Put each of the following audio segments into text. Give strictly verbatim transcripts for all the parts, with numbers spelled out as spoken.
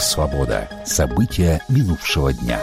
«Свобода». События минувшего дня.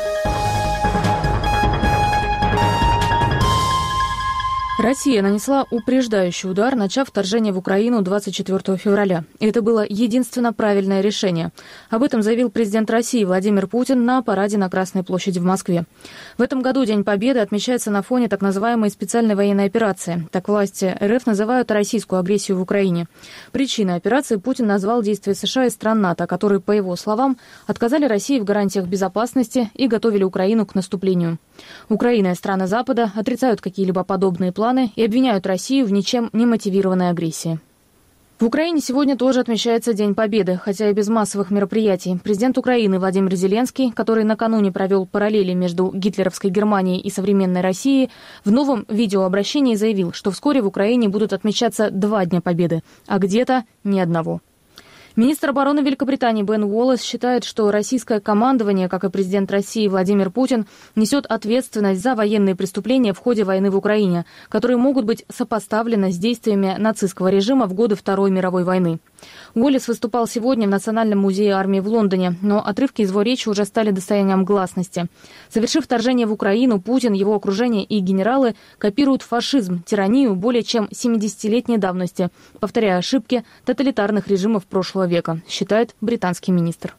Россия нанесла упреждающий удар, начав вторжение в Украину двадцать четвёртого февраля. И это было единственно правильное решение. Об этом заявил президент России Владимир Путин на параде на Красной площади в Москве. В этом году День Победы отмечается на фоне так называемой специальной военной операции. Так власти РФ называют российскую агрессию в Украине. Причиной операции Путин назвал действия США и стран НАТО, которые, по его словам, отказали России в гарантиях безопасности и готовили Украину к наступлению. Украина и страны Запада отрицают какие-либо подобные планы и обвиняют Россию в ничем не мотивированной агрессии. В Украине сегодня тоже отмечается День Победы, хотя и без массовых мероприятий. Президент Украины Владимир Зеленский, который накануне провел параллели между гитлеровской Германией и современной Россией, в новом видеообращении заявил, что вскоре в Украине будут отмечаться два Дня Победы, а где-то ни одного. Министр обороны Великобритании Бен Уоллес считает, что российское командование, как и президент России Владимир Путин, несет ответственность за военные преступления в ходе войны в Украине, которые могут быть сопоставлены с действиями нацистского режима в годы Второй мировой войны. Уоллес выступал сегодня в Национальном музее армии в Лондоне, но отрывки из его речи уже стали достоянием гласности. Совершив вторжение в Украину, Путин, его окружение и генералы копируют фашизм, тиранию более чем семидесятилетней давности, повторяя ошибки тоталитарных режимов прошлого века, считает британский министр.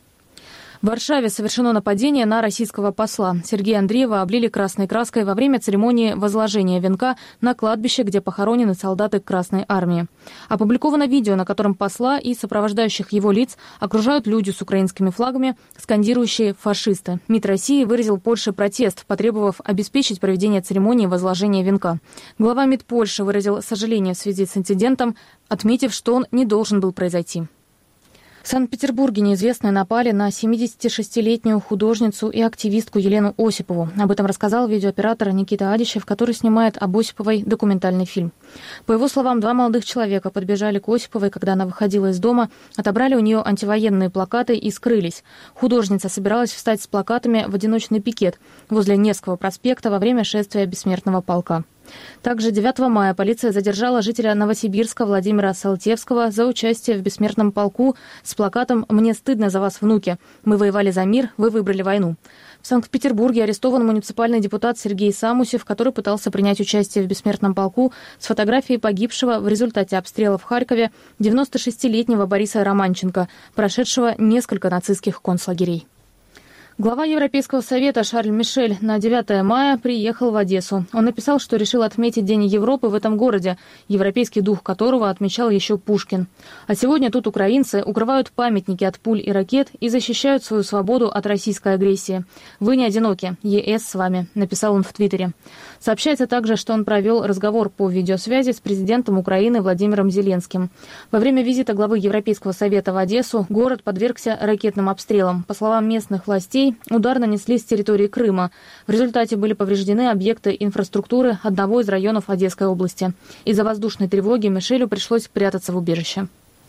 В Варшаве совершено нападение на российского посла. Сергея Андреева облили красной краской во время церемонии возложения венка на кладбище, где похоронены солдаты Красной армии. Опубликовано видео, на котором посла и сопровождающих его лиц окружают люди с украинскими флагами, скандирующие «фашисты». МИД России выразил Польше протест, потребовав обеспечить проведение церемонии возложения венка. Глава МИД Польши выразил сожаление в связи с инцидентом, отметив, что он не должен был произойти. В Санкт-Петербурге неизвестные напали на семидесятишестилетнюю художницу и активистку Елену Осипову. Об этом рассказал видеооператор Никита Адищев, который снимает об Осиповой документальный фильм. По его словам, два молодых человека подбежали к Осиповой, когда она выходила из дома, отобрали у нее антивоенные плакаты и скрылись. Художница собиралась встать с плакатами в одиночный пикет возле Невского проспекта во время шествия Бессмертного полка. Также девятого мая полиция задержала жителя Новосибирска Владимира Салтевского за участие в Бессмертном полку с плакатом «Мне стыдно за вас, внуки. Мы воевали за мир, вы выбрали войну». В Санкт-Петербурге арестован муниципальный депутат Сергей Самусев, который пытался принять участие в Бессмертном полку с фотографией погибшего в результате обстрела в Харькове девяностошестилетнего Бориса Романченко, прошедшего несколько нацистских концлагерей. Глава Европейского совета Шарль Мишель на девятое мая приехал в Одессу. Он написал, что решил отметить День Европы в этом городе, европейский дух которого отмечал еще Пушкин. А сегодня тут украинцы укрывают памятники от пуль и ракет и защищают свою свободу от российской агрессии. «Вы не одиноки, ЕС с вами», — написал он в Твиттере. Сообщается также, что он провел разговор по видеосвязи с президентом Украины Владимиром Зеленским. Во время визита главы Европейского совета в Одессу город подвергся ракетным обстрелам. По словам местных властей, удар нанесли с территории Крыма. В результате были повреждены объекты инфраструктуры одного из районов Одесской области. Из-за воздушной тревоги Мишелю пришлось прятаться в убежище.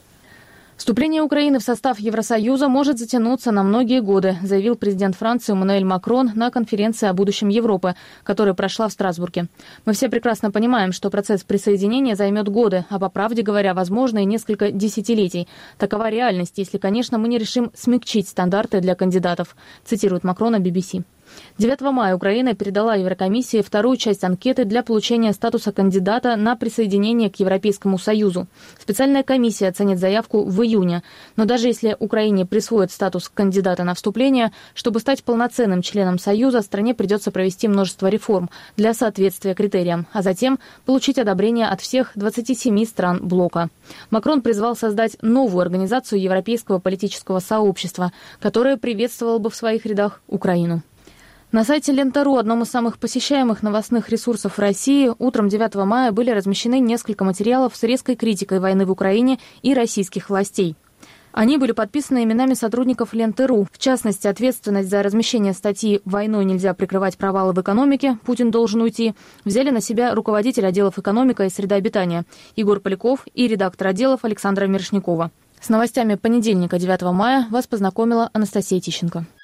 Вступление Украины в состав Евросоюза может затянуться на многие годы, заявил президент Франции Эммануэль Макрон на конференции о будущем Европы, которая прошла в Страсбурге. Мы все прекрасно понимаем, что процесс присоединения займет годы, а по правде говоря, возможно, и несколько десятилетий. Такова реальность, если, конечно, мы не решим смягчить стандарты для кандидатов, цитирует Макрона би би си. девятого мая Украина передала Еврокомиссии вторую часть анкеты для получения статуса кандидата на присоединение к Европейскому Союзу. Специальная комиссия оценит заявку в июне. Но даже если Украине присвоят статус кандидата на вступление, чтобы стать полноценным членом Союза, стране придется провести множество реформ для соответствия критериям, а затем получить одобрение от всех двадцати семи стран блока. Макрон призвал создать новую организацию Европейского политического сообщества, которая приветствовала бы в своих рядах Украину. На сайте Лента.ру, одном из самых посещаемых новостных ресурсов России, утром девятого мая были размещены несколько материалов с резкой критикой войны в Украине и российских властей. Они были подписаны именами сотрудников Ленты.ру. В частности, ответственность за размещение статьи «Войной нельзя прикрывать провалы в экономике. Путин должен уйти» взяли на себя руководитель отделов «Экономика» и «Среда обитания» Егор Поляков и редактор отделов Александра Мирошникова. С новостями понедельника, девятого мая, вас познакомила Анастасия Тищенко.